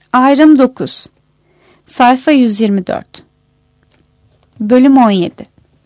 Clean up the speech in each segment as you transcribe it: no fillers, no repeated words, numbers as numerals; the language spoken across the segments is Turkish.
Ayrım 9. Sayfa 124. Bölüm 17.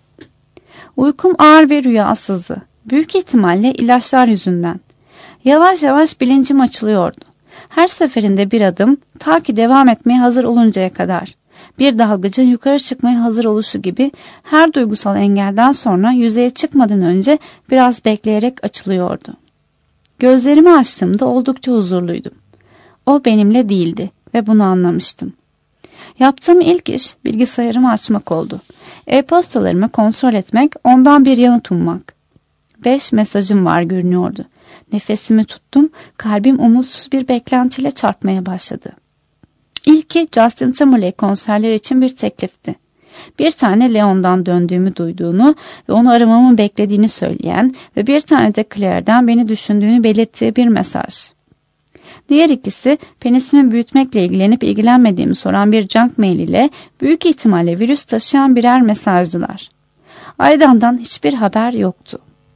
Uykum ağır ve rüyasızdı. Büyük ihtimalle ilaçlar yüzünden. Yavaş yavaş bilincim açılıyordu. Her seferinde bir adım, ta ki devam etmeye hazır oluncaya kadar. Bir dalgıcın yukarı çıkmaya hazır oluşu gibi her duygusal engelden sonra yüzeye çıkmadan önce biraz bekleyerek açılıyordu. Gözlerimi açtığımda oldukça huzurluydum. O benimle değildi ve bunu anlamıştım. Yaptığım ilk iş bilgisayarımı açmak oldu. E-postalarımı kontrol etmek, ondan bir yanıt ummak. 5 mesajım var görünüyordu. Nefesimi tuttum, kalbim umutsuz bir beklentiyle çarpmaya başladı. İlki Justin Timberlake konserleri için bir teklifti. Bir tane Leon'dan döndüğümü duyduğunu ve onu aramamı beklediğini söyleyen ve bir tane de Claire'den beni düşündüğünü belirttiği bir mesaj. Diğer ikisi penisimi büyütmekle ilgilenip ilgilenmediğimi soran bir junk mail ile büyük ihtimalle virüs taşıyan birer mesajdılar. Aydan'dan hiçbir haber yoktu.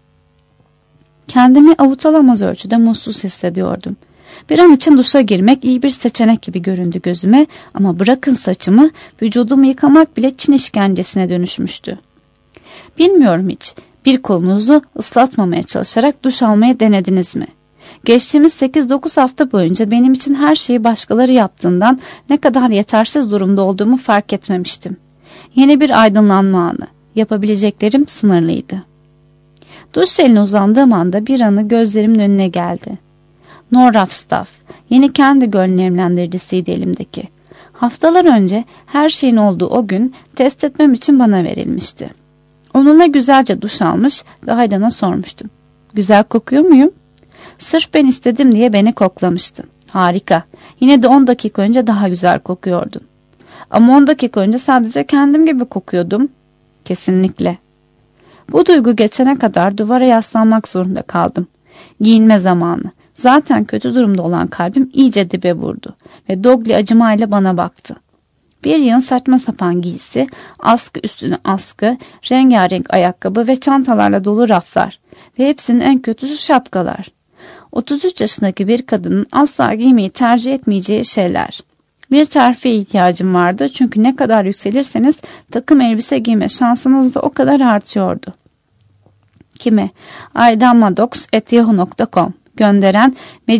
Kendimi avutulamaz ölçüde mutsuz hissediyordum. Bir an için duşa girmek iyi bir seçenek gibi göründü gözüme ama bırakın saçımı, vücudumu yıkamak bile Çin işkencesine dönüşmüştü. Bilmiyorum hiç, bir kolunuzu ıslatmamaya çalışarak duş almayı denediniz mi? Geçtiğimiz 8-9 hafta boyunca benim için her şeyi başkaları yaptığından ne kadar yetersiz durumda olduğumu fark etmemiştim. Yeni bir aydınlanma anı. Yapabileceklerim sınırlıydı. Duş jeline uzandığım anda bir anı gözlerimin önüne geldi. No Rough Stuff, yeni kendi göl nemlendiricisiydi elimdeki. Haftalar önce her şeyin olduğu o gün test etmem için bana verilmişti. Onunla güzelce duş almış ve Aydan'a sormuştum. Güzel kokuyor muyum? Sırf ben istedim diye beni koklamıştı. Harika. Yine de 10 dakika önce daha güzel kokuyordun. Ama 10 dakika önce sadece kendim gibi kokuyordum. Kesinlikle. Bu duygu geçene kadar duvara yaslanmak zorunda kaldım. Giyinme zamanı. Zaten kötü durumda olan kalbim iyice dibe vurdu ve Dogli acımayla bana baktı. Bir yığın saçma sapan giysi, askı üstüne askı, rengarenk ayakkabı ve çantalarla dolu raflar ve hepsinin en kötüsü şapkalar. 33 yaşındaki bir kadının asla giymeyi tercih etmeyeceği şeyler. Bir terfiye ihtiyacım vardı çünkü ne kadar yükselirseniz takım elbise giyme şansınız da o kadar artıyordu. Kime? aydanmaddox@yahoo.com. Gönderen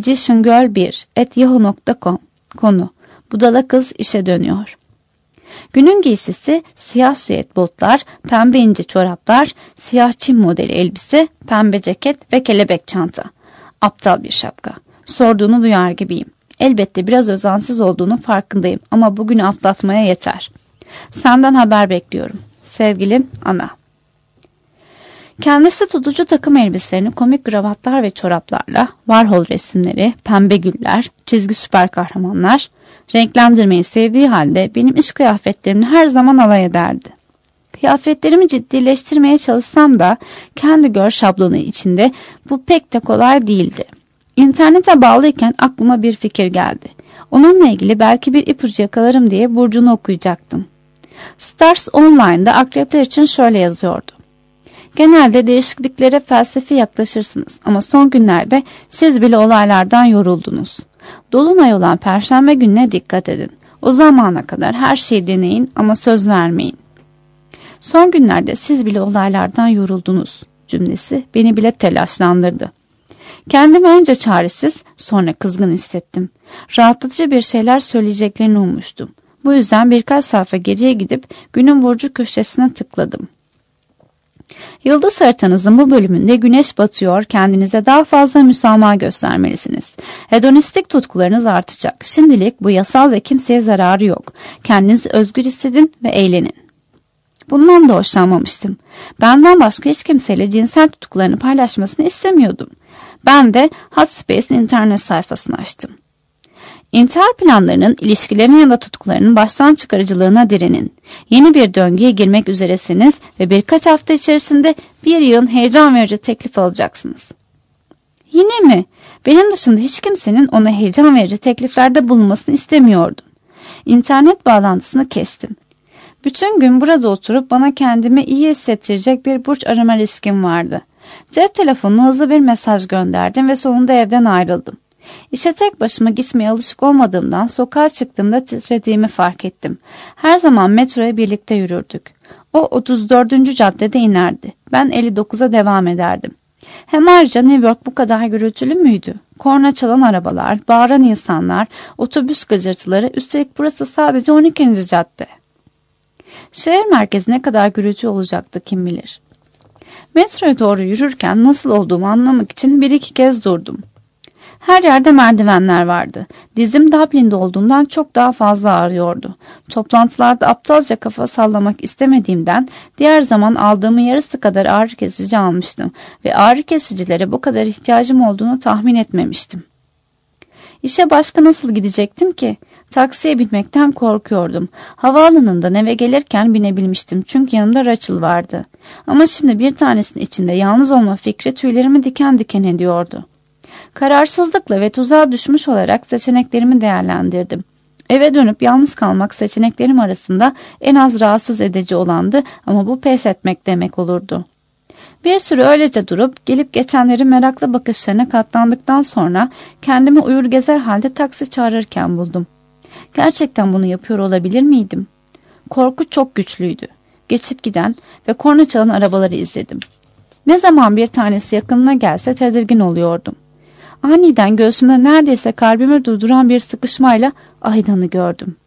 magiciangirl1@yahoo.com. Konu: budala kız işe dönüyor. Günün giysisi siyah süet botlar, pembe ince çoraplar, siyah Çin modeli elbise, pembe ceket ve kelebek çanta. Aptal bir şapka. Sorduğunu duyar gibiyim. Elbette biraz özensiz olduğunu farkındayım ama bugünü atlatmaya yeter. Senden haber bekliyorum. Sevgilin Ana. Kendisi tutucu takım elbiselerini komik kravatlar ve çoraplarla, Warhol resimleri, pembe güller, çizgi süper kahramanlar, renklendirmeyi sevdiği halde benim iş kıyafetlerimle her zaman alay ederdi. Kıyafetlerimi ciddileştirmeye çalışsam da kendi gör şablonu içinde bu pek de kolay değildi. İnternete bağlıyken aklıma bir fikir geldi. Onunla ilgili belki bir ipucu yakalarım diye burcunu okuyacaktım. Stars Online'da akrepler için şöyle yazıyordu. Genelde değişikliklere felsefi yaklaşırsınız ama son günlerde siz bile olaylardan yoruldunuz. Dolunay olan Perşembe gününe dikkat edin. O zamana kadar her şeyi deneyin ama söz vermeyin. Son günlerde siz bile olaylardan yoruldunuz cümlesi beni bile telaşlandırdı. Kendimi önce çaresiz, sonra kızgın hissettim. Rahatlatıcı bir şeyler söyleyeceklerini ummuştum. Bu yüzden birkaç sayfa geriye gidip günün burcu köşesine tıkladım. Yıldız haritanızın bu bölümünde güneş batıyor, kendinize daha fazla müsamaha göstermelisiniz. Hedonistik tutkularınız artacak. Şimdilik bu yasal ve kimseye zararı yok. Kendinizi özgür hissedin ve eğlenin. Bundan da hoşlanmamıştım. Benden başka hiç kimseyle cinsel tutkularını paylaşmasını istemiyordum. Ben de Hotspace'in internet sayfasını açtım. İntihar planlarının, ilişkilerin ya da tutkularının baştan çıkarıcılığına direnin. Yeni bir döngüye girmek üzeresiniz ve birkaç hafta içerisinde bir yığın heyecan verici teklif alacaksınız. Yine mi? Benim dışında hiç kimsenin ona heyecan verici tekliflerde bulunmasını istemiyordum. İnternet bağlantısını kestim. Bütün gün burada oturup bana kendimi iyi hissettirecek bir burç arama riskim vardı. Cep telefonuna hızlı bir mesaj gönderdim ve sonunda evden ayrıldım. İşe tek başıma gitmeye alışık olmadığımdan sokağa çıktığımda titrediğimi fark ettim. Her zaman metroya birlikte yürürdük. O 34. caddede inerdi. Ben 59'a devam ederdim. Hem ayrıca New York bu kadar gürültülü müydü? Korna çalan arabalar, bağıran insanlar, otobüs gıcırtıları, üstelik burası sadece 12. cadde. Şehir merkezi ne kadar gürültü olacaktı kim bilir. Metroya doğru yürürken nasıl olduğumu anlamak için bir iki kez durdum. Her yerde merdivenler vardı. Dizim Dublin'de olduğundan çok daha fazla ağrıyordu. Toplantılarda aptalca kafa sallamak istemediğimden diğer zaman aldığımın yarısı kadar ağrı kesici almıştım ve ağrı kesicilere bu kadar ihtiyacım olduğunu tahmin etmemiştim. İşe başka nasıl gidecektim ki? Taksiye binmekten korkuyordum. Havaalanından eve gelirken binebilmiştim çünkü yanımda Rachel vardı. Ama şimdi bir tanesinin içinde yalnız olma fikri tüylerimi diken diken ediyordu. Kararsızlıkla ve tuzağa düşmüş olarak seçeneklerimi değerlendirdim. Eve dönüp yalnız kalmak seçeneklerim arasında en az rahatsız edici olandı ama bu pes etmek demek olurdu. Bir süre öylece durup gelip geçenlerin meraklı bakışlarına katlandıktan sonra kendimi uyur gezer halde taksi çağırırken buldum. Gerçekten bunu yapıyor olabilir miydim? Korku çok güçlüydü. Geçip giden ve korna çalan arabaları izledim. Ne zaman bir tanesi yakınına gelse tedirgin oluyordum. Aniden göğsümde neredeyse kalbimi durduran bir sıkışmayla Aydan'ı gördüm.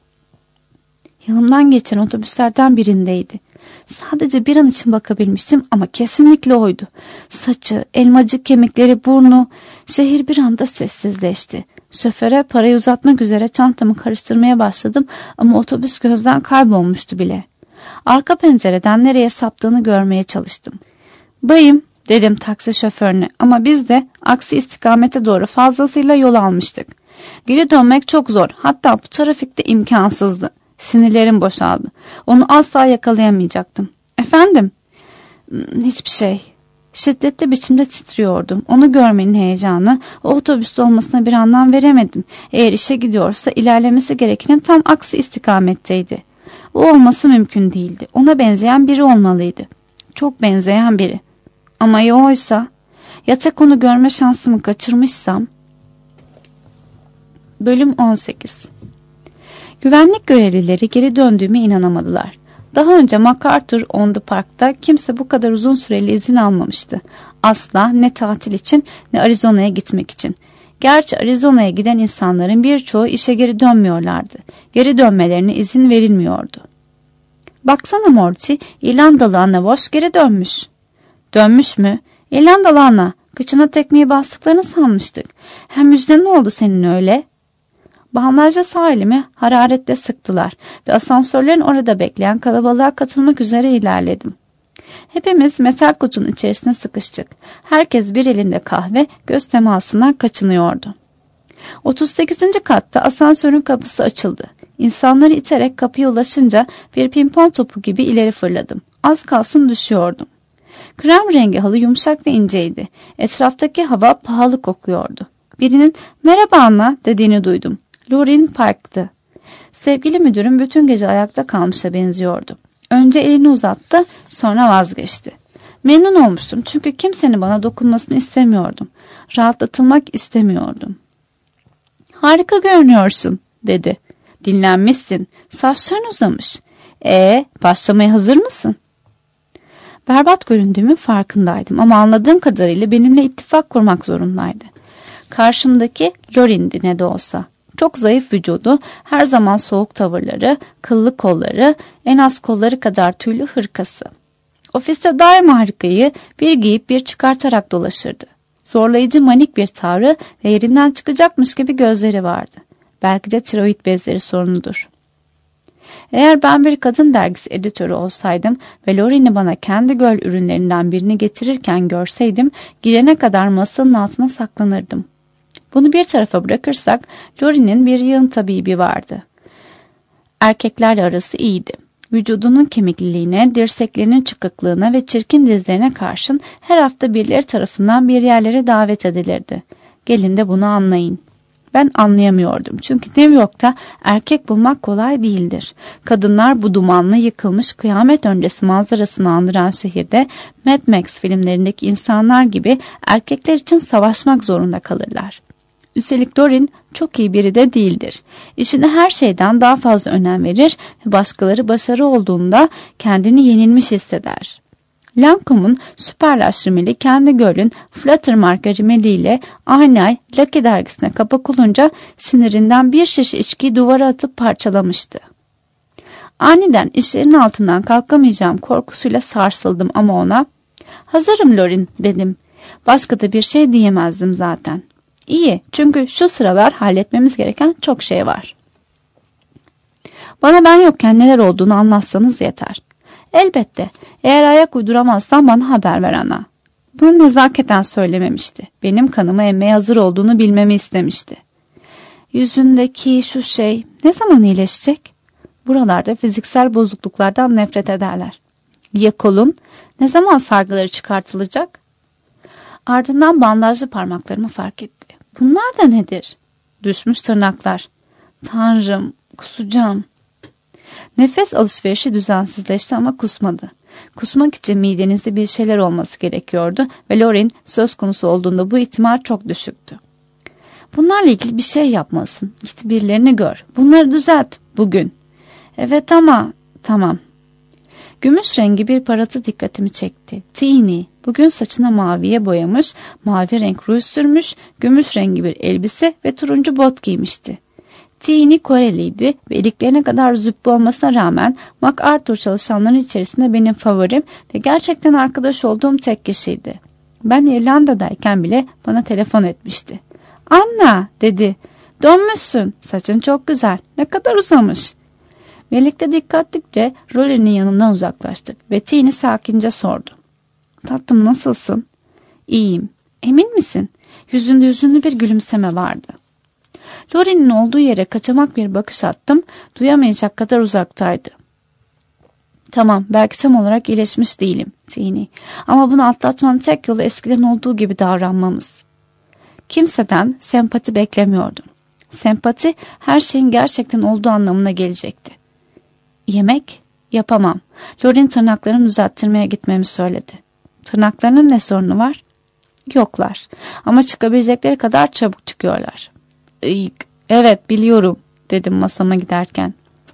Yanımdan geçen otobüslerden birindeydi. Sadece bir an için bakabilmiştim ama kesinlikle oydu. Saçı, elmacık kemikleri, burnu. Şehir bir anda sessizleşti. Şoföre parayı uzatmak üzere çantamı karıştırmaya başladım ama otobüs gözden kaybolmuştu bile. Arka pencereden nereye saptığını görmeye çalıştım. "Bayım," dedim taksi şoförüne ama biz de aksi istikamete doğru fazlasıyla yol almıştık. Geri dönmek çok zor, hatta bu trafikte imkansızdı. Sinirlerim boşaldı. Onu asla yakalayamayacaktım. "Efendim?" "Hiçbir şey." Şiddetli biçimde titriyordum. Onu görmenin heyecanı, o otobüste olmasına bir anlam veremedim. Eğer işe gidiyorsa ilerlemesi gerekenin tam aksi istikametteydi. O olması mümkün değildi. Ona benzeyen biri olmalıydı. Çok benzeyen biri. Ama ya oysa? Ya tek onu görme şansımı kaçırmışsam? Bölüm 18. Güvenlik görevlileri geri döndüğüme inanamadılar. Daha önce MacArthur on the Park'ta kimse bu kadar uzun süreli izin almamıştı. Asla, ne tatil için ne Arizona'ya gitmek için. Gerçi Arizona'ya giden insanların birçoğu işe geri dönmüyorlardı. Geri dönmelerine izin verilmiyordu. "Baksana Morty, İrlandalı Anna Boş geri dönmüş." "Dönmüş mü? İrlandalı Anna, kıçına tekmeyi bastıklarını sanmıştık. Hem yüzüne ne oldu senin öyle?" Bandajlı sağ elimi hararetle sıktılar ve asansörlerin orada bekleyen kalabalığa katılmak üzere ilerledim. Hepimiz metal kutunun içerisine sıkıştık. Herkes bir elinde kahve, göz temasından kaçınıyordu. 38. katta asansörün kapısı açıldı. İnsanları iterek kapıya ulaşınca bir pimpon topu gibi ileri fırladım. Az kalsın düşüyordum. Krem rengi halı yumuşak ve inceydi. Etraftaki hava pahalı kokuyordu. Birinin "Merhaba Anna" dediğini duydum. Lorin Park'tı. Sevgili müdürüm bütün gece ayakta kalmışa benziyordu. Önce elini uzattı, sonra vazgeçti. Memnun olmuştum çünkü kimsenin bana dokunmasını istemiyordum. Rahatlatılmak istemiyordum. "Harika görünüyorsun," dedi. "Dinlenmişsin, saçların uzamış. Başlamaya hazır mısın?" Berbat göründüğümün farkındaydım ama anladığım kadarıyla benimle ittifak kurmak zorundaydı. Karşımdaki Lorin'di ne de olsa. Çok zayıf vücudu, her zaman soğuk tavırları, kıllı kolları, en az kolları kadar tüylü hırkası. Ofiste daima harikayı bir giyip bir çıkartarak dolaşırdı. Zorlayıcı manik bir tavrı ve yerinden çıkacakmış gibi gözleri vardı. Belki de tiroid bezleri sorunudur. Eğer ben bir kadın dergisi editörü olsaydım ve Lorin'i bana kendi göl ürünlerinden birini getirirken görseydim, gidene kadar masanın altına saklanırdım. Bunu bir tarafa bırakırsak Lorin'in bir yığın tabibi vardı. Erkeklerle arası iyiydi. Vücudunun kemikliliğine, dirseklerinin çıkıklığına ve çirkin dizlerine karşın her hafta birileri tarafından bir yerlere davet edilirdi. Gelin de bunu anlayın. Ben anlayamıyordum çünkü New York'ta erkek bulmak kolay değildir. Kadınlar bu dumanlı yıkılmış kıyamet öncesi manzarasını andıran şehirde Mad Max filmlerindeki insanlar gibi erkekler için savaşmak zorunda kalırlar. Üstelik Lorin çok iyi biri de değildir. İşine her şeyden daha fazla önem verir ve başkaları başarı olduğunda kendini yenilmiş hisseder. Lancome'un süperlaştırmeli kendi Girl'ün Fluttermark rimeliyle aynı ay Lucky dergisine kapak olunca sinirinden bir şişe içkiyi duvara atıp parçalamıştı. Aniden işlerin altından kalkamayacağım korkusuyla sarsıldım ama ona "Hazırım Lorin" dedim. Başka da bir şey diyemezdim zaten. İyi, çünkü şu sıralar halletmemiz gereken çok şey var. Bana ben yokken neler olduğunu anlatsanız yeter. Elbette, eğer ayak uyduramazsan bana haber ver ana. Bunu nezaketen söylememişti. Benim kanımı emmeye hazır olduğunu bilmemi istemişti. Yüzündeki şu şey ne zaman iyileşecek? Buralarda fiziksel bozukluklardan nefret ederler. Ya kolun? Ne zaman sargıları çıkartılacak? Ardından bandajlı parmaklarımı fark etti. Bunlar da nedir? Düşmüş tırnaklar. Tanrım, kusacağım. Nefes alışverişi düzensizleşti ama kusmadı. Kusmak için midenizde bir şeyler olması gerekiyordu ve Lorin söz konusu olduğunda bu ihtimal çok düşüktü. Bunlarla ilgili bir şey yapmalısın. Git birilerini gör. Bunları düzelt bugün. Evet ama tamam. Gümüş rengi bir paratı dikkatimi çekti. Teeny. Bugün saçına maviye boyamış, mavi renk ruj sürmüş, gümüş rengi bir elbise ve turuncu bot giymişti. Teeny Koreliydi ve iliklerine kadar züppe olmasına rağmen MacArthur çalışanların içerisinde benim favorim ve gerçekten arkadaş olduğum tek kişiydi. Ben İrlanda'dayken bile bana telefon etmişti. "Anna" dedi. "Dönmüşsün. Saçın çok güzel. Ne kadar uzamış." Birlikte dikkatlice Rollie'nin yanından uzaklaştık ve Teeny sakince sordu. "Tatlım, nasılsın?" "İyiyim." "Emin misin?" Yüzünde hüzünlü bir gülümseme vardı. Laurie'nin olduğu yere kaçamak bir bakış attım. Duyamayacak kadar uzaktaydı. "Tamam, belki tam olarak iyileşmiş değilim Teeny. Ama bunu atlatmanın tek yolu eskiden olduğu gibi davranmamız." Kimseden sempati beklemiyordum. Sempati her şeyin gerçekten olduğu anlamına gelecekti. "Yemek? Yapamam." Laurien tırnaklarımı düzelttirmeye gitmemi söyledi. "Tırnaklarının ne sorunu var?" "Yoklar. Ama çıkabilecekleri kadar çabuk çıkıyorlar." "Evet, biliyorum," dedim masama giderken.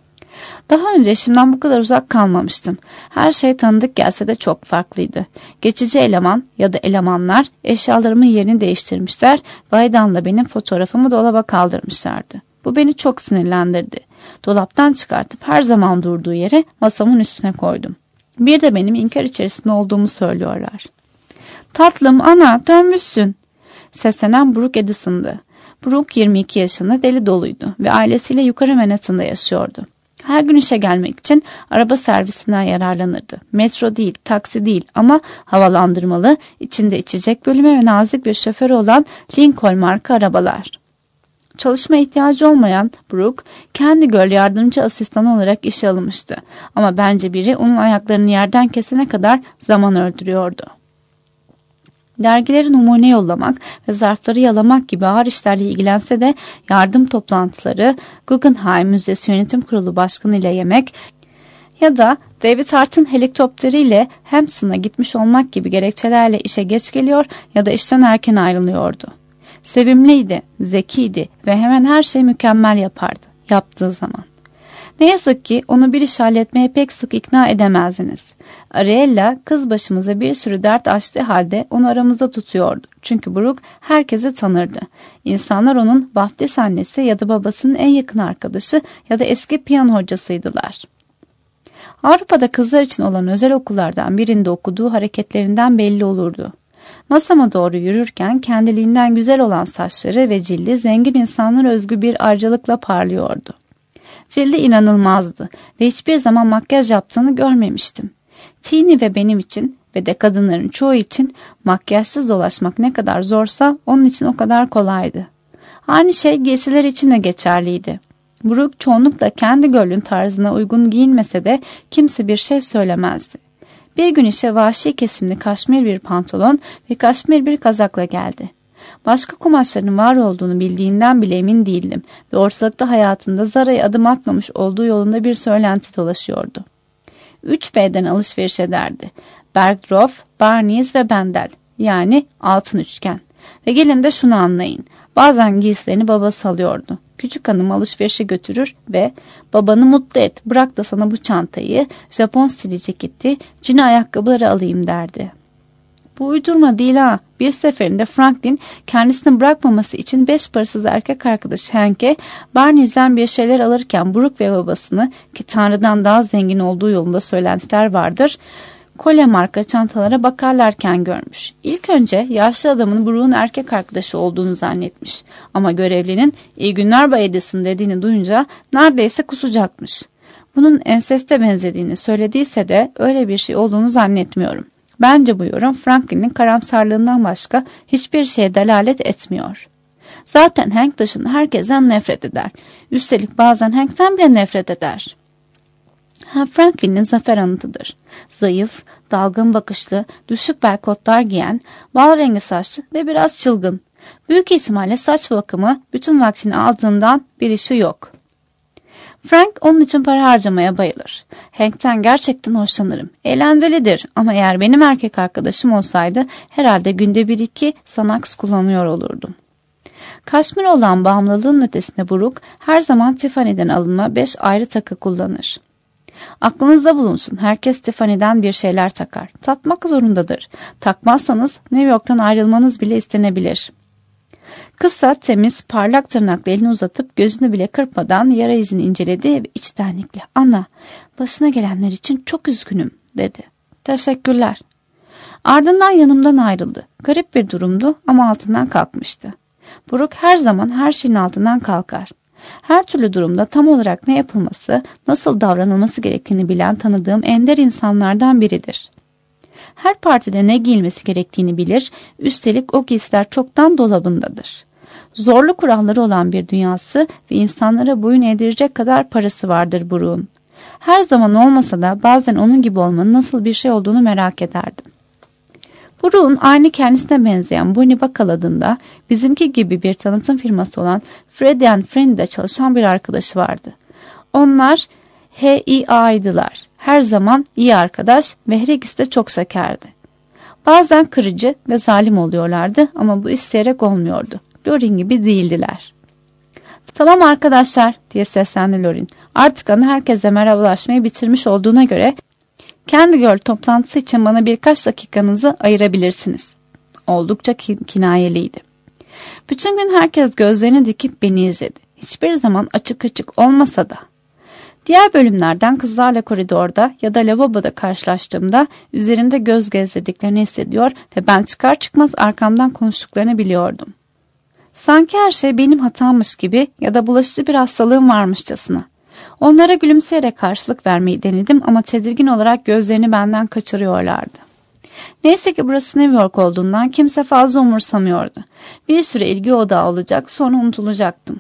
Daha önce eşimden bu kadar uzak kalmamıştım. Her şey tanıdık gelse de çok farklıydı. Geçici eleman ya da elemanlar eşyalarımın yerini değiştirmişler ve Aydan'la benim fotoğrafımı dolaba kaldırmışlardı. Bu beni çok sinirlendirdi. Dolaptan çıkartıp her zaman durduğu yere masamın üstüne koydum. Bir de benim inkar içerisinde olduğumu söylüyorlar. "Tatlım, ana, dönmüşsün." Seslenen Brooke Edison'dı. Brooke 22 yaşında, deli doluydu ve ailesiyle yukarı Manhattan'da yaşıyordu. Her gün işe gelmek için araba servisinden yararlanırdı. Metro değil, taksi değil ama havalandırmalı, içinde içecek bölümü ve nazik bir şoförü olan Lincoln marka arabalar. Çalışma ihtiyacı olmayan Brooke, kendi Girl yardımcı asistanı olarak işe alınmıştı. Ama bence biri onun ayaklarını yerden kesene kadar zaman öldürüyordu. Dergileri numune yollamak ve zarfları yalamak gibi ağır işlerle ilgilense de yardım toplantıları, Guggenheim Müzesi Yönetim Kurulu Başkanı ile yemek ya da David Hart'ın helikopteriyle Hampton'a gitmiş olmak gibi gerekçelerle işe geç geliyor ya da işten erken ayrılıyordu. Sevimliydi, zekiydi ve hemen her şeyi mükemmel yapardı, yaptığı zaman. Ne yazık ki onu bir iş halletmeye pek sık ikna edemezdiniz. Ariella kız başımıza bir sürü dert açtığı halde onu aramızda tutuyordu. Çünkü Brooke herkesi tanırdı. İnsanlar onun vaftiz annesi ya da babasının en yakın arkadaşı ya da eski piyano hocasıydılar. Avrupa'da kızlar için olan özel okullardan birinde okuduğu hareketlerinden belli olurdu. Masama doğru yürürken kendiliğinden güzel olan saçları ve cildi zengin insanlara özgü bir ayrıcalıkla parlıyordu. Cildi inanılmazdı ve hiçbir zaman makyaj yaptığını görmemiştim. Teeny ve benim için ve de kadınların çoğu için makyajsız dolaşmak ne kadar zorsa onun için o kadar kolaydı. Aynı şey giysiler için de geçerliydi. Brooke çoğunlukla kendi Girl'ün tarzına uygun giyinmese de kimse bir şey söylemezdi. Bir gün işe vahşi kesimli kaşmir bir pantolon ve kaşmir bir kazakla geldi. Başka kumaşların var olduğunu bildiğinden bile emin değildim ve ortalıkta hayatında Zara'ya adım atmamış olduğu yolunda bir söylenti dolaşıyordu. 3B'den alışveriş ederdi. Bergdorf, Barneys ve Bendel, yani altın üçgen. Ve gelin de şunu anlayın. Bazen giysilerini babası alıyordu. Küçük hanım alışverişe götürür ve babanı mutlu et, bırak da sana bu çantayı, Japon stili ceketi, cini ayakkabıları alayım derdi. Bu uydurma değil ha. Bir seferinde Franklin kendisini bırakmaması için 5 parasız erkek arkadaşı Hank'e Barney'den bir şeyler alırken Brooke ve babasını, ki Tanrı'dan daha zengin olduğu yolunda söylentiler vardır, kolye marka çantalara bakarlarken görmüş. İlk önce yaşlı adamın Brooke'un erkek arkadaşı olduğunu zannetmiş. Ama görevlinin "İyi günler Bay Edison" dediğini duyunca neredeyse kusacakmış. Bunun enseste benzediğini söylediyse de öyle bir şey olduğunu zannetmiyorum. Bence bu yorum Franklin'in karamsarlığından başka hiçbir şeye delalet etmiyor. Zaten Hank dışında herkesten nefret eder. Üstelik bazen Hank'ten bile nefret eder. Franklin'in zafer anıtıdır. Zayıf, dalgın bakışlı, düşük bel kotlar giyen, bal rengi saçlı ve biraz çılgın. Büyük ihtimalle saç bakımı bütün vaktini aldığından bir işi yok. Frank onun için para harcamaya bayılır. Hank'ten gerçekten hoşlanırım. Eğlencelidir ama eğer benim erkek arkadaşım olsaydı herhalde günde 1-2 Xanax kullanıyor olurdum. Kaşmir olan bağımlılığın ötesinde Brooke her zaman Tiffany'den alınma 5 ayrı takı kullanır. Aklınızda bulunsun, herkes Tiffany'den bir şeyler takar. Tatmak zorundadır. Takmazsanız New York'tan ayrılmanız bile istenebilir. Kısa, temiz, parlak tırnakla elini uzatıp gözünü bile kırpmadan yara izini inceledi ve içtenlikle "Ana, başına gelenler için çok üzgünüm" dedi. "Teşekkürler." Ardından yanımdan ayrıldı. Garip bir durumdu ama altından kalkmıştı. Brooke her zaman her şeyin altından kalkar. Her türlü durumda tam olarak ne yapılması, nasıl davranılması gerektiğini bilen tanıdığım ender insanlardan biridir. Her partide ne giyilmesi gerektiğini bilir, üstelik o giysiler çoktan dolabındadır. Zorlu kuralları olan bir dünyası ve insanlara boyun eğdirecek kadar parası vardır Brooke'un. Her zaman olmasa da bazen onun gibi olmanın nasıl bir şey olduğunu merak ederdim. Brooke'un aynı kendisine benzeyen Bonnie Buckle adında bizimki gibi bir tanıtım firması olan Freddie and Friendly'de çalışan bir arkadaşı vardı. Onlar HIA'ydılar. Her zaman iyi arkadaş ve her ikisi de çok şekerdi. Bazen kırıcı ve zalim oluyorlardı ama bu isteyerek olmuyordu. Lorin gibi değildiler. "Tamam arkadaşlar," diye seslendi Lorin. "Artık ana herkese merhabalaşmayı bitirmiş olduğuna göre Candy Girl toplantısı için bana birkaç dakikanızı ayırabilirsiniz." Oldukça kinayeliydi. Bütün gün herkes gözlerini dikip beni izledi. Hiçbir zaman açık açık olmasa da. Diğer bölümlerden kızlarla koridorda ya da lavaboda karşılaştığımda üzerimde göz gezdirdiklerini hissediyor ve ben çıkar çıkmaz arkamdan konuştuklarını biliyordum. Sanki her şey benim hatammış gibi ya da bulaşıcı bir hastalığım varmışçasına. Onlara gülümseyerek karşılık vermeyi denedim ama tedirgin olarak gözlerini benden kaçırıyorlardı. Neyse ki burası New York olduğundan kimse fazla umursamıyordu. Bir süre ilgi odağı olacak, sonra unutulacaktım.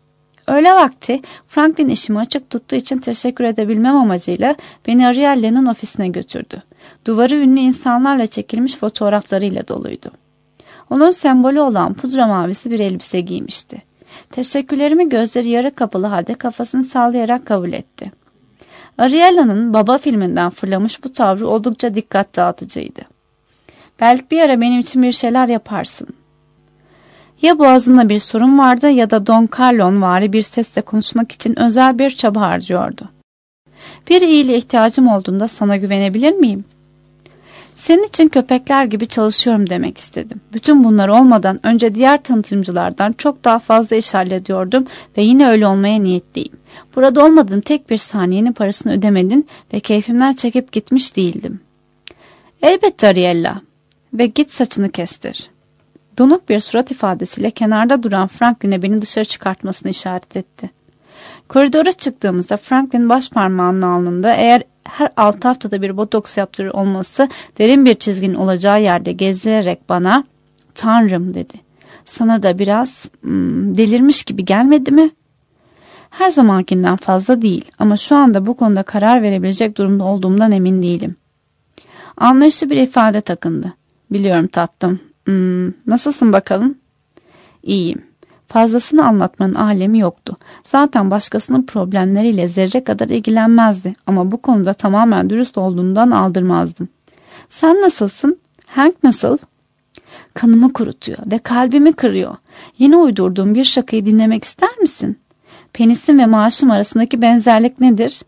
Öğle vakti Franklin işimi açık tuttuğu için teşekkür edebilmem amacıyla beni Ariella'nın ofisine götürdü. Duvarı ünlü insanlarla çekilmiş fotoğraflarıyla doluydu. Onun sembolü olan pudra mavisi bir elbise giymişti. Teşekkürlerimi gözleri yarı kapalı halde kafasını sallayarak kabul etti. Ariella'nın Baba filminden fırlamış bu tavrı oldukça dikkat dağıtıcıydı. "Belki bir ara benim için bir şeyler yaparsın." Ya boğazında bir sorun vardı ya da Don Carlon vari bir sesle konuşmak için özel bir çaba harcıyordu. "Bir iyiliğe ihtiyacım olduğunda sana güvenebilir miyim?" "Senin için köpekler gibi çalışıyorum" demek istedim. Bütün bunlar olmadan önce diğer tanıtımcılardan çok daha fazla iş hallediyordum ve yine öyle olmaya niyetliyim. Burada olmadığın tek bir saniyenin parasını ödemedin ve keyfimden çekip gitmiş değildim. "Elbette Ariella, ve git saçını kestir." Donuk bir surat ifadesiyle kenarda duran Franklin'e beni dışarı çıkartmasını işaret etti. Koridora çıktığımızda Franklin baş parmağının alnında eğer her 6 haftada bir botoks yaptırır olması derin bir çizginin olacağı yerde gezdirerek bana "Tanrım," dedi. "Sana da biraz delirmiş gibi gelmedi mi?" Her zamankinden fazla değil ama şu anda bu konuda karar verebilecek durumda olduğumdan emin değilim. Anlayışlı bir ifade takındı. "Biliyorum tatlım. Nasılsın bakalım?" "İyiyim." Fazlasını anlatmanın alemi yoktu. Zaten başkasının problemleriyle zerre kadar ilgilenmezdi ama bu konuda tamamen dürüst olduğundan aldırmazdım. "Sen nasılsın? Hank nasıl?" Kanımı kurutuyor ve kalbimi kırıyor. Yeni uydurduğum bir şakayı dinlemek ister misin? Penisim ve maaşım arasındaki benzerlik nedir?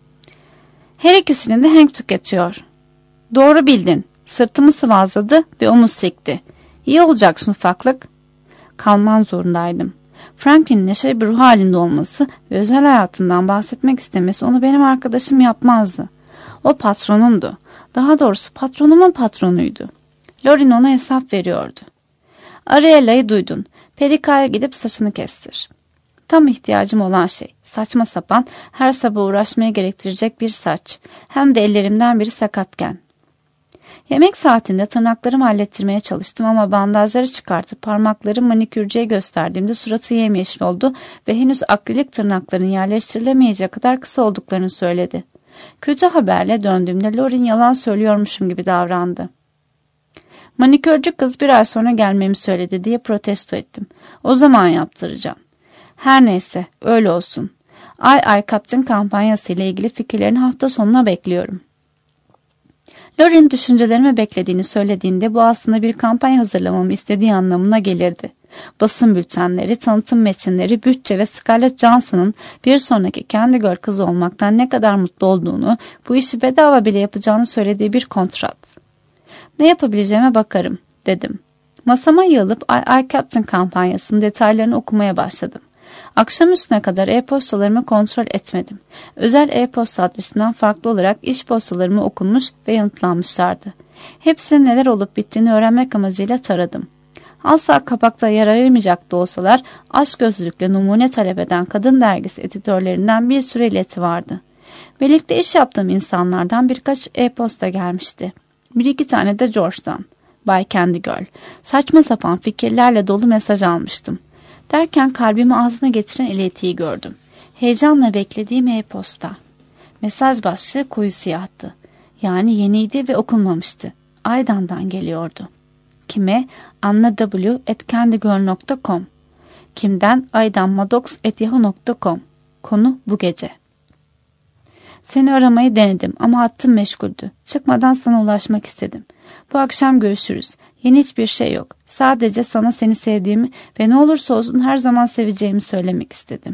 Her ikisini de Hank tüketiyor. Doğru bildin. Sırtımı sıvazladı ve omuz sekti. İyi olacaksın ufaklık. Kalman zorundaydım. Franklin'in neşeli bir ruh halinde olması ve özel hayatından bahsetmek istemesi onu benim arkadaşım yapmazdı. O patronumdu. Daha doğrusu patronumun patronuydu. Lorin ona hesap veriyordu. Ariella'yı duydun. Perika'ya gidip saçını kestir. Tam ihtiyacım olan şey. Saçma sapan, her sabah uğraşmaya gerektirecek bir saç. Hem de ellerimden biri sakatken. Yemek saatinde tırnaklarımı hallettirmeye çalıştım ama bandajları çıkartıp parmakları manikürcüye gösterdiğimde suratı yemyeşil oldu ve henüz akrilik tırnakların yerleştirilemeyecek kadar kısa olduklarını söyledi. Kötü haberle döndüğümde Lorin yalan söylüyormuşum gibi davrandı. Manikürcü kız bir ay sonra gelmemi söyledi diye protesto ettim. O zaman yaptıracağım. Her neyse öyle olsun. Ay Captain kampanyası ile ilgili fikirlerini hafta sonuna bekliyorum. Lorin düşüncelerimi beklediğini söylediğinde bu aslında bir kampanya hazırlamamı istediği anlamına gelirdi. Basın bültenleri, tanıtım metinleri, bütçe ve Scarlett Johansson'ın bir sonraki Candy Girl kızı olmaktan ne kadar mutlu olduğunu, bu işi bedava bile yapacağını söylediği bir kontrat. Ne yapabileceğime bakarım, dedim. Masama yığılıp Ay Captain kampanyasının detaylarını okumaya başladım. Akşamüstüne kadar e-postalarımı kontrol etmedim. Özel e-posta adresinden farklı olarak iş postalarımı okunmuş ve yanıtlanmışlardı. Hepsinin neler olup bittiğini öğrenmek amacıyla taradım. Asla kapakta yer arayamayacak da olsalar aşk gözlülükle numune talep eden kadın dergisi editörlerinden bir sürü ileti vardı. Birlikte iş yaptığım insanlardan birkaç e-posta gelmişti. Bir iki tane de George'dan. Bay Candy Girl. Saçma sapan fikirlerle dolu mesaj almıştım. Derken kalbimi ağzına getiren iletiyi gördüm. Heyecanla beklediğim e-posta. Mesaj başlığı koyu siyahtı. Yani yeniydi ve okunmamıştı. Aydan'dan geliyordu. Kime? annaw@candygirl.com. Kimden? aydanmadox@yahoo.com. Konu bu gece. Seni aramayı denedim ama hattım meşguldü. Çıkmadan sana ulaşmak istedim. Bu akşam görüşürüz. Yeni hiçbir şey yok. Sadece sana seni sevdiğimi ve ne olursa olsun her zaman seveceğimi söylemek istedim.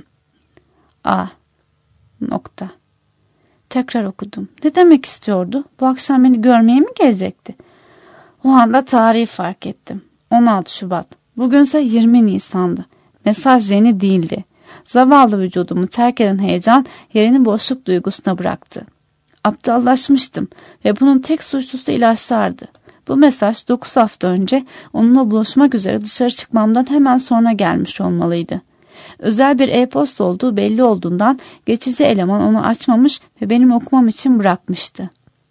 Nokta. Tekrar okudum. Ne demek istiyordu? Bu akşam beni görmeye mi gelecekti? O anda tarihi fark ettim. 16 Şubat. Bugünse 20 Nisan'dı. Mesaj yeni değildi. Zavallı vücudumu terk eden heyecan yerini boşluk duygusuna bıraktı. Aptallaşmıştım ve bunun tek suçlusu ilaçlardı. Bu mesaj 9 hafta önce onunla buluşmak üzere dışarı çıkmamdan hemen sonra gelmiş olmalıydı. Özel bir e-posta olduğu belli olduğundan geçici eleman onu açmamış ve benim okumam için bırakmıştı.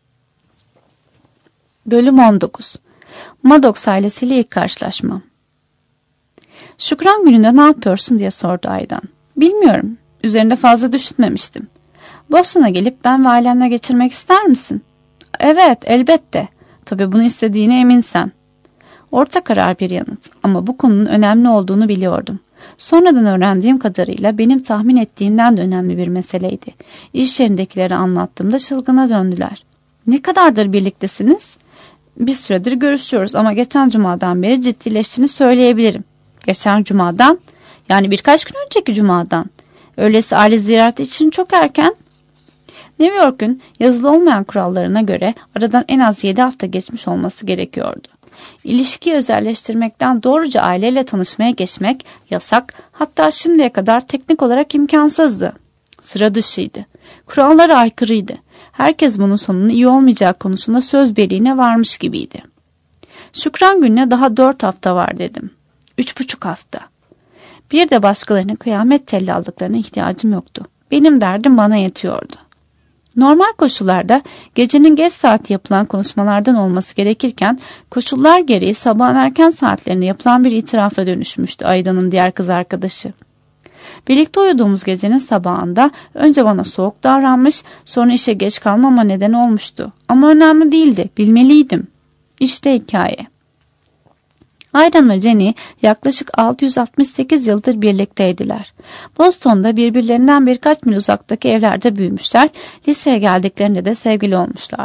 Bölüm 19. Maddox ailesiyle ilk karşılaşmam. Şükran gününde ne yapıyorsun diye sordu Aydan. Bilmiyorum. Üzerinde fazla düşünmemiştim. Boston'a gelip ben ve ailemle geçirmek ister misin? Evet, elbette. Tabii bunu istediğine eminsen. Orta karar bir yanıt ama bu konunun önemli olduğunu biliyordum. Sonradan öğrendiğim kadarıyla benim tahmin ettiğimden de önemli bir meseleydi. İş yerindekileri anlattığımda çılgına döndüler. Ne kadardır birliktesiniz? Bir süredir görüşüyoruz ama geçen cumadan beri ciddileştiğini söyleyebilirim. Geçen cumadan? Yani birkaç gün önceki cumadan. Öyleyse aile ziyareti için çok erken. New York'un yazılı olmayan kurallarına göre aradan en az 7 hafta geçmiş olması gerekiyordu. İlişkiyi özelleştirmekten doğruca aileyle tanışmaya geçmek yasak, hatta şimdiye kadar teknik olarak imkansızdı. Sıra dışıydı. Kurallara aykırıydı. Herkes bunun sonunun iyi olmayacağı konusunda söz birliğine varmış gibiydi. Şükran gününe daha 4 hafta var dedim. 3,5 hafta. Bir de başkalarının kıyamet telli aldıklarına ihtiyacım yoktu. Benim derdim bana yetiyordu. Normal koşullarda gecenin geç saati yapılan konuşmalardan olması gerekirken koşullar gereği sabahın erken saatlerinde yapılan bir itirafa dönüşmüştü Aydan'ın diğer kız arkadaşı. Birlikte uyuduğumuz gecenin sabahında önce bana soğuk davranmış, sonra işe geç kalmama neden olmuştu. Ama önemli değildi, bilmeliydim. İşte hikaye. Aydan ve Jenny yaklaşık 668 yıldır birlikteydiler. Boston'da birbirlerinden birkaç mil uzaktaki evlerde büyümüşler, liseye geldiklerinde de sevgili olmuşlardı.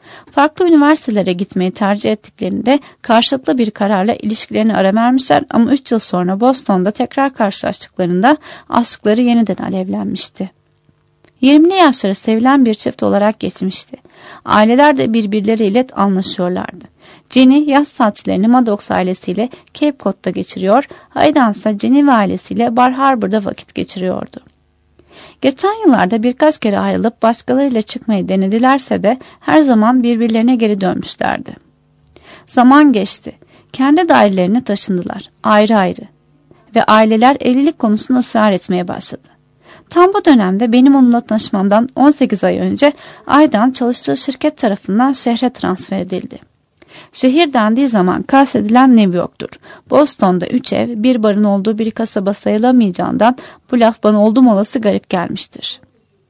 Farklı üniversitelere gitmeyi tercih ettiklerinde karşılıklı bir kararla ilişkilerini ara vermişler ama 3 yıl sonra Boston'da tekrar karşılaştıklarında aşkları yeniden alevlenmişti. 20'li yaşları sevilen bir çift olarak geçmişti. Aileler de birbirleriyle anlaşıyorlardı. Jenny yaz tatillerini Maddox ailesiyle Cape Cod'da geçiriyor, Hayden ise Jenny ve ailesiyle Bar Harbor'da vakit geçiriyordu. Geçen yıllarda birkaç kere ayrılıp başkalarıyla çıkmayı denedilerse de her zaman birbirlerine geri dönmüşlerdi. Zaman geçti. Kendi dairelerine taşındılar, ayrı ayrı. Ve aileler evlilik konusunda ısrar etmeye başladı. Tam bu dönemde benim onunla tanışmamdan 18 ay önce Aydan çalıştığı şirket tarafından şehre transfer edildi. Şehir dendiği zaman kastedilen New York'tur. Boston'da 3 ev, bir barın olduğu bir kasaba sayılamayacağından bu laf bana oldum olası garip gelmiştir.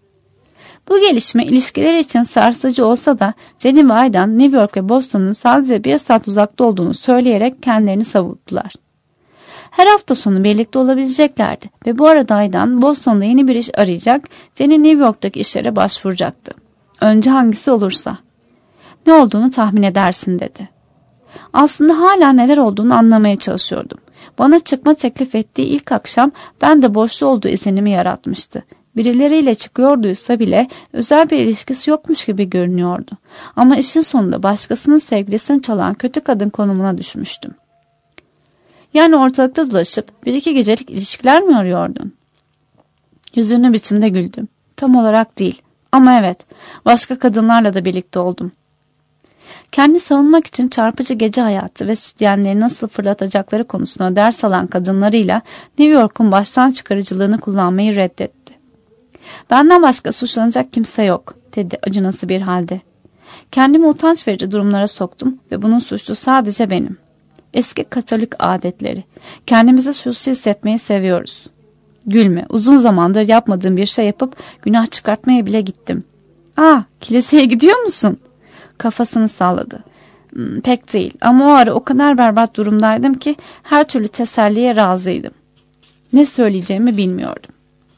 Bu gelişme ilişkiler için sarsıcı olsa da Jenny ve Aydan New York ve Boston'un sadece 1 saat uzakta olduğunu söyleyerek kendilerini savuttular. Her hafta sonu birlikte olabileceklerdi ve bu arada Aydan Boston'da yeni bir iş arayacak, Jenny New York'taki işlere başvuracaktı. Önce hangisi olursa. Ne olduğunu tahmin edersin dedi. Aslında hala neler olduğunu anlamaya çalışıyordum. Bana çıkma teklif ettiği ilk akşam ben de boşta olduğu izlenimi yaratmıştı. Birileriyle çıkıyorduysa bile özel bir ilişkisi yokmuş gibi görünüyordu. Ama işin sonunda başkasının sevgilisini çalan kötü kadın konumuna düşmüştüm. Yani ortalıkta dolaşıp 1-2 gecelik ilişkiler mi arıyordun? Yüzünü biçimde güldüm. Tam olarak değil. Ama evet, başka kadınlarla da birlikte oldum. Kendi savunmak için çarpıcı gece hayatı ve sütyenleri nasıl fırlatacakları konusunda ders alan kadınlarıyla New York'un baştan çıkarıcılığını kullanmayı reddetti. Benden başka suçlanacak kimse yok, dedi acınası bir halde. Kendimi utanç verici durumlara soktum ve bunun suçlu sadece benim. Eski Katolik adetleri. Kendimizi suçlu hissetmeyi seviyoruz. Gülme, uzun zamandır yapmadığım bir şey yapıp günah çıkartmaya bile gittim. Kiliseye gidiyor musun? Kafasını salladı. Pek değil ama o ara o kadar berbat durumdaydım ki her türlü teselliye razıydım. Ne söyleyeceğimi bilmiyordum.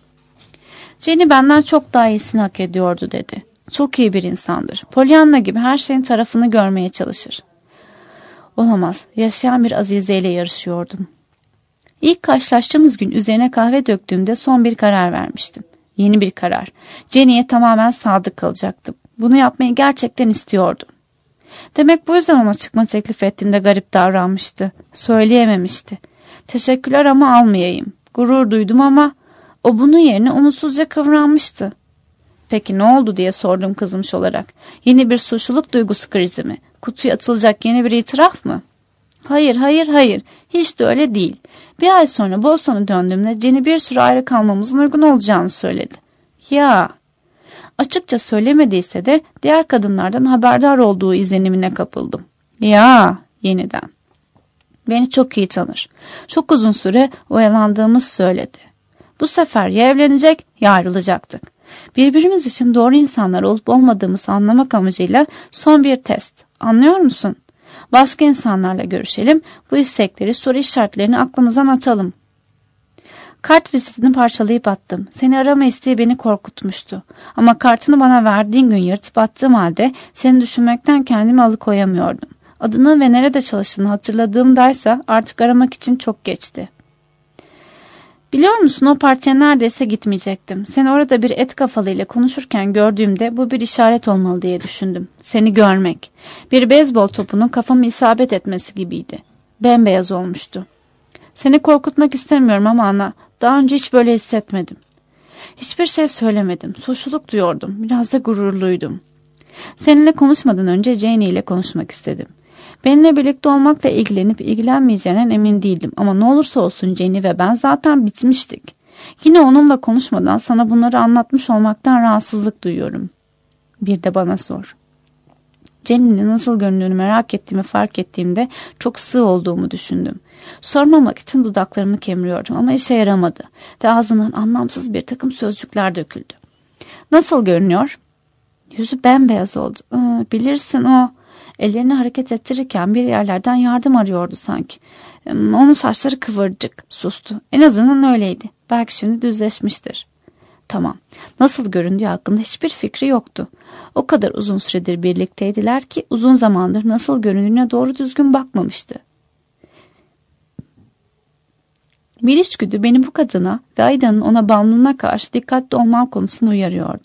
Jenny benden çok daha iyisini hak ediyordu dedi. Çok iyi bir insandır. Pollyanna gibi her şeyin tarafını görmeye çalışır. Olamaz. Yaşayan bir Azize ile yarışıyordum. İlk karşılaştığımız gün üzerine kahve döktüğümde son bir karar vermiştim. Yeni bir karar. Jenny'ye tamamen sadık kalacaktım. Bunu yapmayı gerçekten istiyordum. Demek bu yüzden ona çıkma teklif ettiğimde garip davranmıştı. Söyleyememişti. Teşekkürler ama almayayım. Gurur duydum ama o bunun yerine umutsuzca kıvranmıştı. Peki ne oldu diye sordum kızmış olarak. Yeni bir suçluluk duygusu krizi mi? Kutuya atılacak yeni bir itiraf mı? Hayır. Hiç de öyle değil. Bir ay sonra Boston'a döndüğümde Jenny bir süre ayrı kalmamızın uygun olacağını söyledi. Ya... Açıkça söylemediyse de diğer kadınlardan haberdar olduğu izlenimine kapıldım. Ya, yeniden. Beni çok iyi tanır. Çok uzun süre oyalandığımız söyledi. Bu sefer ya evlenecek ya ayrılacaktık. Birbirimiz için doğru insanlar olup olmadığımızı anlamak amacıyla son bir test. Anlıyor musun? Başka insanlarla görüşelim. Bu istekleri, soru işaretlerini aklımızdan atalım. Kart vizitini parçalayıp attım. Seni arama isteği beni korkutmuştu. Ama kartını bana verdiğin gün yırtıp attığım halde seni düşünmekten kendimi alıkoyamıyordum. Adını ve nerede çalıştığını hatırladığımdaysa artık aramak için çok geçti. Biliyor musun o partiye neredeyse gitmeyecektim. Seni orada bir et kafalıyla konuşurken gördüğümde bu bir işaret olmalı diye düşündüm. Seni görmek. Bir beyzbol topunun kafamı isabet etmesi gibiydi. Bembeyaz olmuştu. Seni korkutmak istemiyorum ama ana, daha önce hiç böyle hissetmedim. Hiçbir şey söylemedim. Suçluluk duyuyordum. Biraz da gururluydum. Seninle konuşmadan önce Janie ile konuşmak istedim. Benimle birlikte olmakla ilgilenip ilgilenmeyeceğinden emin değildim. Ama ne olursa olsun Janie ve ben zaten bitmiştik. Yine onunla konuşmadan sana bunları anlatmış olmaktan rahatsızlık duyuyorum. Bir de bana sor. Jenny'nin nasıl göründüğünü merak ettiğimi fark ettiğimde çok sığ olduğumu düşündüm. Sormamak için dudaklarımı kemiriyordum ama işe yaramadı ve ağzından anlamsız bir takım sözcükler döküldü. Nasıl görünüyor? Yüzü bembeyaz oldu. Bilirsin o. Ellerini hareket ettirirken bir yerlerden yardım arıyordu sanki. Onun saçları kıvırcık. Sustu. En azından öyleydi. Belki şimdi düzleşmiştir. Tamam. Nasıl göründüğü hakkında hiçbir fikri yoktu. O kadar uzun süredir birlikteydiler ki uzun zamandır nasıl göründüğüne doğru düzgün bakmamıştı. Bir içgüdü beni bu kadına ve Ayda'nın ona bağımlılığına karşı dikkatli olmam konusunu uyarıyordu.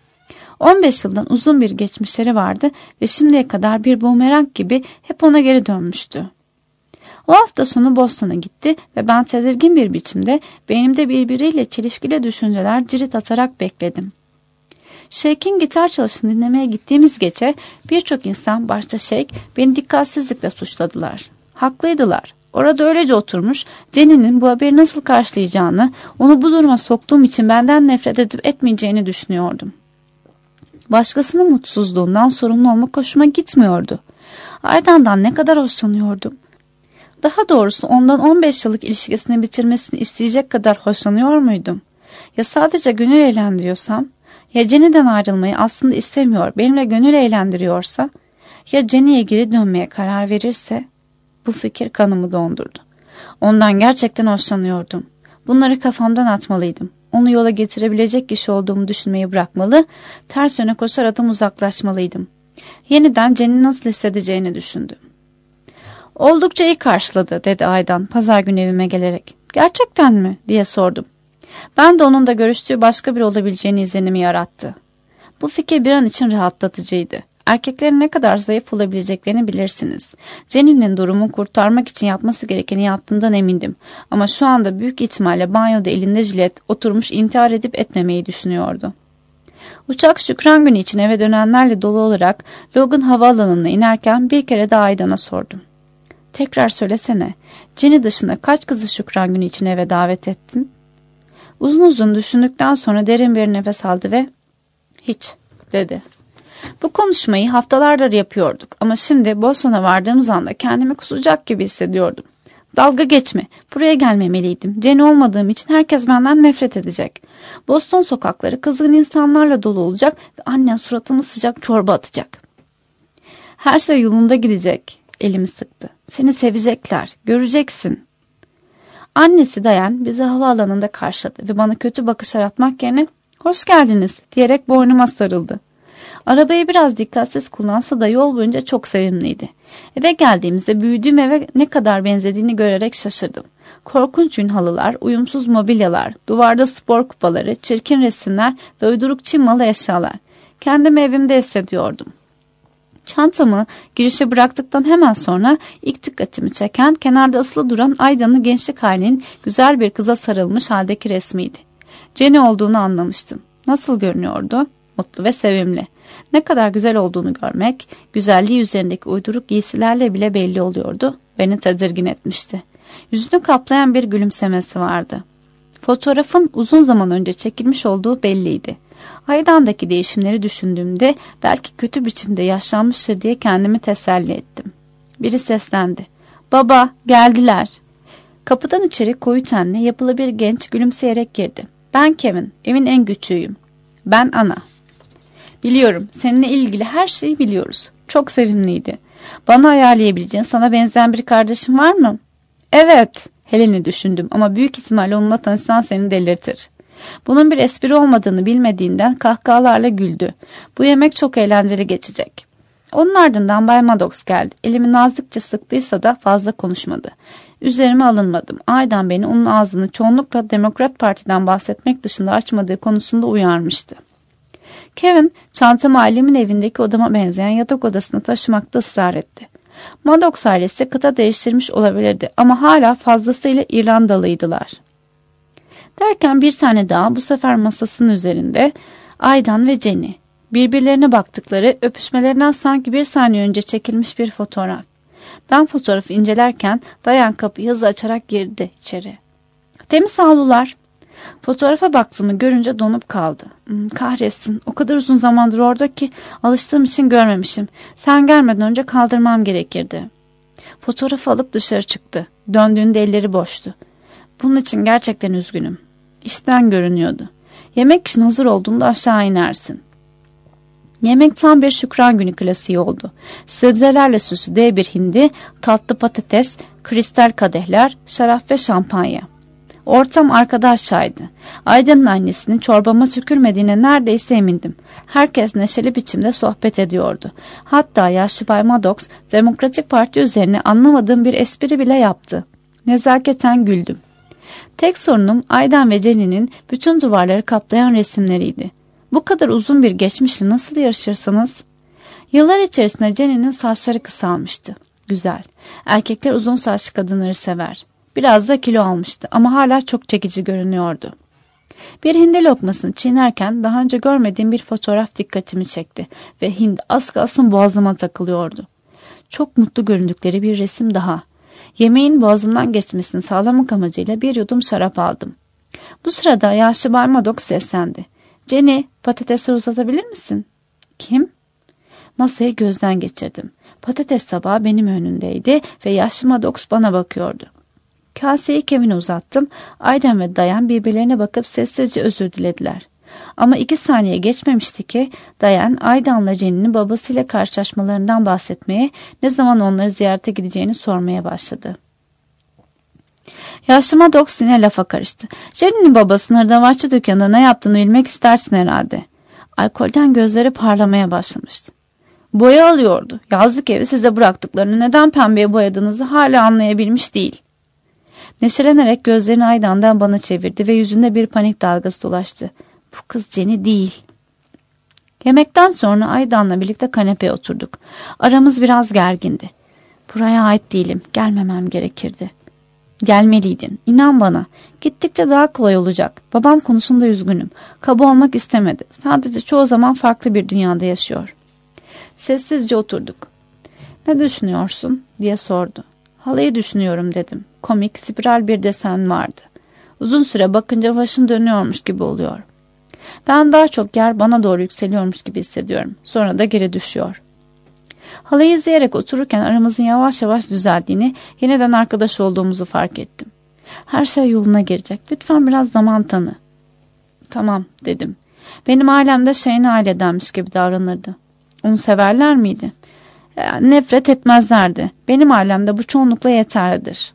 15 yıldan uzun bir geçmişleri vardı ve şimdiye kadar bir bumerang gibi hep ona geri dönmüştü. O hafta sonu Boston'a gitti ve ben tedirgin bir biçimde beynimde birbiriyle çelişkili düşünceler cirit atarak bekledim. Shake'in gitar çalışını dinlemeye gittiğimiz gece birçok insan, başta Shake, beni dikkatsizlikle suçladılar. Haklıydılar. Orada öylece oturmuş, Jenny'nin bu haberi nasıl karşılayacağını, onu bu duruma soktuğum için benden nefret edip etmeyeceğini düşünüyordum. Başkasının mutsuzluğundan sorumlu olmak hoşuma gitmiyordu. Aydan'dan ne kadar hoşlanıyordum. Daha doğrusu ondan 15 yıllık ilişkisini bitirmesini isteyecek kadar hoşlanıyor muydum? Ya sadece gönül eğlendiriyorsam, ya Jenny'den ayrılmayı aslında istemiyor, benimle gönül eğlendiriyorsa, ya Jenny'ye geri dönmeye karar verirse, bu fikir kanımı dondurdu. Ondan gerçekten hoşlanıyordum. Bunları kafamdan atmalıydım. Onu yola getirebilecek kişi olduğumu düşünmeyi bırakmalı, ters yöne koşar adım uzaklaşmalıydım. Yeniden Jenny nasıl hissedeceğini düşündüm. Oldukça iyi karşıladı, dedi Aydan pazar günü evime gelerek. Gerçekten mi? Diye sordum. Ben de onun da görüştüğü başka biri olabileceğini izlenimi yarattı. Bu fikir bir an için rahatlatıcıydı. Erkeklerin ne kadar zayıf olabileceklerini bilirsiniz. Jenny'nin durumu kurtarmak için yapması gerekeni yaptığından emindim. Ama şu anda büyük ihtimalle banyoda elinde jilet oturmuş intihar edip etmemeyi düşünüyordu. Uçak Şükran günü için eve dönenlerle dolu olarak Logan havaalanına inerken bir kere daha Aydan'a sordum. Tekrar söylesene, Jenny dışında kaç kızı Şükran günü için eve davet ettin? Uzun uzun düşündükten sonra derin bir nefes aldı ve hiç, dedi. Bu konuşmayı haftalardır yapıyorduk ama şimdi Boston'a vardığımız anda kendimi kusacak gibi hissediyordum. Dalga geçme, buraya gelmemeliydim. Jenny olmadığım için herkes benden nefret edecek. Boston sokakları kızgın insanlarla dolu olacak ve annen suratıma sıcak çorba atacak. Her şey yolunda gidecek. Elimi sıktı. Seni sevecekler, göreceksin. Annesi Dayan bizi havaalanında karşıladı ve bana kötü bakışlar atmak yerine hoş geldiniz diyerek boynuma sarıldı. Arabayı biraz dikkatsiz kullansa da yol boyunca çok sevimliydi. Eve geldiğimizde büyüdüğüm eve ne kadar benzediğini görerek şaşırdım. Korkunç yün halılar, uyumsuz mobilyalar, duvarda spor kupaları, çirkin resimler ve uyduruk Çin malı eşyalar. Kendimi evimde hissediyordum. Çantamı girişe bıraktıktan hemen sonra ilk dikkatimi çeken kenarda asılı duran Aydan'ın gençlik halinin güzel bir kıza sarılmış haldeki resmiydi. Jenny olduğunu anlamıştım. Nasıl görünüyordu? Mutlu ve sevimli. Ne kadar güzel olduğunu görmek, güzelliği üzerindeki uyduruk giysilerle bile belli oluyordu. Beni tedirgin etmişti. Yüzünü kaplayan bir gülümsemesi vardı. Fotoğrafın uzun zaman önce çekilmiş olduğu belliydi. Aydan'daki değişimleri düşündüğümde belki kötü biçimde yaşlanmıştır diye kendimi teselli ettim. Biri seslendi. Baba, geldiler. Kapıdan içeri koyu tenli, yapılı bir genç gülümseyerek girdi. Ben Kevin, evin en küçüğüyüm. Ben Ana. Biliyorum, seninle ilgili her şeyi biliyoruz. Çok sevimliydi. Bana ayarlayabileceğin, sana benzeyen bir kardeşin var mı? Evet, Helen'i düşündüm ama büyük ihtimalle onunla tanışsan seni delirtir. Bunun bir espri olmadığını bilmediğinden kahkahalarla güldü. Bu yemek çok eğlenceli geçecek. Onun ardından Bay Maddox geldi. Elimi nazikçe sıktıysa da fazla konuşmadı. Üzerime alınmadım. Aydan beni onun ağzını çoğunlukla Demokrat Parti'den bahsetmek dışında açmadığı konusunda uyarmıştı. Kevin, çantamı ailemin evindeki odama benzeyen yatak odasına taşımakta ısrar etti. Maddox ailesi kıta değiştirmiş olabilirdi ama hala fazlasıyla İrlandalıydılar. Derken bir tane daha, bu sefer masasının üzerinde Aydan ve Jenny. Birbirlerine baktıkları, öpüşmelerinden sanki bir saniye önce çekilmiş bir fotoğraf. Ben fotoğrafı incelerken Dayan kapıyı hızlı açarak girdi içeri. Temiz havlular. Fotoğrafa baktığımı görünce donup kaldı. Kahretsin, o kadar uzun zamandır orada ki alıştığım için görmemişim. Sen gelmeden önce kaldırmam gerekirdi. Fotoğrafı alıp dışarı çıktı. Döndüğünde elleri boştu. Bunun için gerçekten üzgünüm. İşten görünüyordu. Yemek için hazır olduğunda aşağı inersin. Yemek tam bir Şükran günü klasiği oldu. Sebzelerle süslü dev bir hindi, tatlı patates, kristal kadehler, şarap ve şampanya. Ortam arkadaşçaydı. Aydan'ın annesinin çorbama tükürmediğine neredeyse emindim. Herkes neşeli biçimde sohbet ediyordu. Hatta yaşlı Bay Maddox Demokratik Parti üzerine anlamadığım bir espri bile yaptı. Nezaketen güldüm. Tek sorunum Aydan ve Jenny'nin bütün duvarları kaplayan resimleriydi. Bu kadar uzun bir geçmişle nasıl yarışırsınız? Yıllar içerisinde Jenny'nin saçları kısalmıştı. Güzel. Erkekler uzun saçlı kadınları sever. Biraz da kilo almıştı ama hala çok çekici görünüyordu. Bir hindi lokmasını çiğnerken daha önce görmediğim bir fotoğraf dikkatimi çekti ve hindi az kalsın boğazıma takılıyordu. Çok mutlu göründükleri bir resim daha. Yemeğin boğazımdan geçmesini sağlamak amacıyla bir yudum şarap aldım. Bu sırada yaşlı Bay Maddox seslendi. "Jenny, patatesleri uzatabilir misin?" "Kim?" Masayı gözden geçirdim. Patates tabağı benim önündeydi ve yaşlı Maddox bana bakıyordu. Kaseyi Kevin'e uzattım. Aydan ve Dayan birbirlerine bakıp sessizce özür dilediler. Ama 2 saniye geçmemişti ki Dayan Aydan'la Jenny'nin babasıyla karşılaşmalarından bahsetmeye, ne zaman onları ziyarete gideceğini sormaya başladı. Yaşlı Maddox yine lafa karıştı. "Jenny'nin babasının hırdavatçı dükkanında ne yaptığını bilmek istersin herhalde." Alkolden gözleri parlamaya başlamıştı. "Boya alıyordu. Yazlık evi size bıraktıklarını neden pembeye boyadığınızı hala anlayabilmiş değil." Neşelenerek gözlerini Aydan'dan bana çevirdi ve yüzünde bir panik dalgası dolaştı. "Bu kız Jenny değil." Yemekten sonra Aydan'la birlikte kanepeye oturduk. Aramız biraz gergindi. "Buraya ait değilim. Gelmemem gerekirdi." "Gelmeliydin. İnan bana. Gittikçe daha kolay olacak. Babam konusunda üzgünüm. Kaba olmak istemedi. Sadece çoğu zaman farklı bir dünyada yaşıyor." Sessizce oturduk. "Ne düşünüyorsun?" diye sordu. "Halayı düşünüyorum," dedim. Komik, spiral bir desen vardı. Uzun süre bakınca başın dönüyormuş gibi oluyor. Ben daha çok yer bana doğru yükseliyormuş gibi hissediyorum. Sonra da geri düşüyor. Halayı izleyerek otururken aramızın yavaş yavaş düzeldiğini, yeniden arkadaş olduğumuzu fark ettim. "Her şey yoluna girecek. Lütfen biraz zaman tanı." "Tamam," dedim. Benim ailem de Shane'e ailedenmiş gibi davranırdı. Onu severler miydi? Nefret etmezlerdi. Benim ailemde bu çoğunlukla yeterlidir.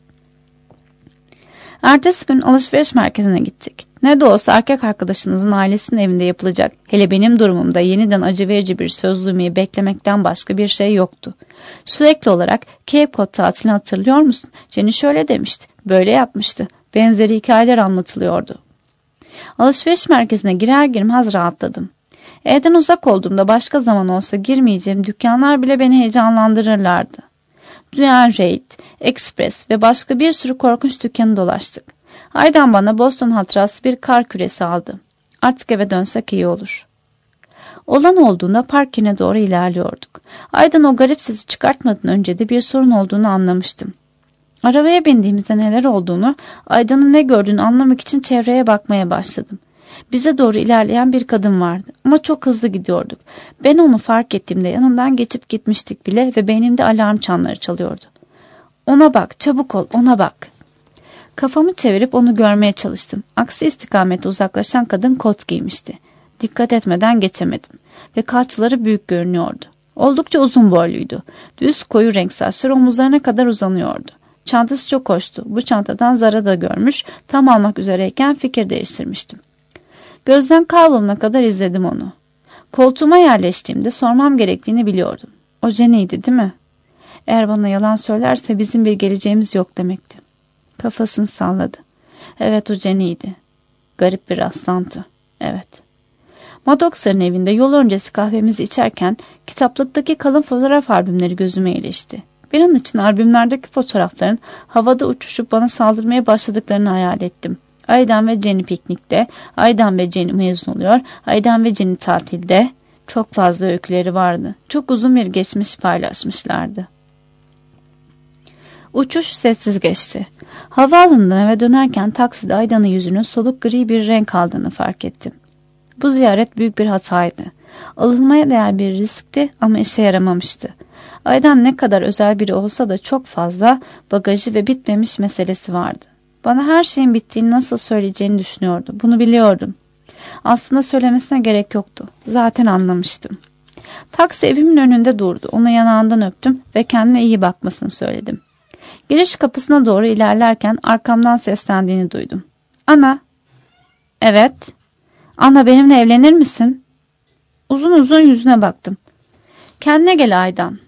Ertesi gün alışveriş merkezine gittik. Ne de olsa erkek arkadaşınızın ailesinin evinde yapılacak, hele benim durumumda yeniden acı verici bir söz duymayı beklemekten başka bir şey yoktu. Sürekli olarak Cape Cod tatilini hatırlıyor musun? Jenny şöyle demişti, böyle yapmıştı. Benzeri hikayeler anlatılıyordu. Alışveriş merkezine girer girmez rahatladım. Evden uzak olduğumda başka zaman olsa girmeyeceğim dükkanlar bile beni heyecanlandırırlardı. Duane Reid, Express ve başka bir sürü korkunç dükkanı dolaştık. Aydan bana Boston hatırası bir kar küresi aldı. Artık eve dönsek iyi olur. Olan olduğunda park yerine doğru ilerliyorduk. Aydan o garip sesi çıkartmadan önce de bir sorun olduğunu anlamıştım. Arabaya bindiğimizde neler olduğunu, Aydan'ın ne gördüğünü anlamak için çevreye bakmaya başladım. Bize doğru ilerleyen bir kadın vardı ama çok hızlı gidiyorduk. Ben onu fark ettiğimde yanından geçip gitmiştik bile ve beynimde alarm çanları çalıyordu. "Ona bak, çabuk ol, ona bak." Kafamı çevirip onu görmeye çalıştım. Aksi istikamette uzaklaşan kadın kot giymişti. Dikkat etmeden geçemedim ve kalçaları büyük görünüyordu. Oldukça uzun boyluydu. Düz koyu renk saçları omuzlarına kadar uzanıyordu. Çantası çok hoştu. Bu çantadan Zara da görmüş, tam almak üzereyken fikir değiştirmiştim. Gözden kaybolana kadar izledim onu. Koltuğuma yerleştiğimde sormam gerektiğini biliyordum. "O Jenny'ydi değil mi?" Eğer bana yalan söylerse bizim bir geleceğimiz yok demekti. Kafasını salladı. "Evet, o Jenny'ydi." Garip bir rastlantı. Evet. Maddox'ların evinde yol öncesi kahvemizi içerken kitaplıktaki kalın fotoğraf albümleri gözüme ilişti. Bir an için albümlerdeki fotoğrafların havada uçuşup bana saldırmaya başladıklarını hayal ettim. Aydan ve Jenny piknikte, Aydan ve Jenny mezun oluyor, Aydan ve Jenny tatilde. Çok fazla öyküleri vardı. Çok uzun bir geçmiş paylaşmışlardı. Uçuş sessiz geçti. Havaalanından eve dönerken takside Aydan'ın yüzünün soluk gri bir renk aldığını fark ettim. Bu ziyaret büyük bir hataydı. Alınmaya değer bir riskti ama işe yaramamıştı. Aydan ne kadar özel biri olsa da çok fazla bagajı ve bitmemiş meselesi vardı. Bana her şeyin bittiğini nasıl söyleyeceğini düşünüyordu. Bunu biliyordum. Aslında söylemesine gerek yoktu. Zaten anlamıştım. Taksi evimin önünde durdu. Onu yanağından öptüm ve kendine iyi bakmasını söyledim. Giriş kapısına doğru ilerlerken arkamdan seslendiğini duydum. Ana. Evet. Ana, benimle evlenir misin? Uzun uzun yüzüne baktım. Kendine gel Aydan.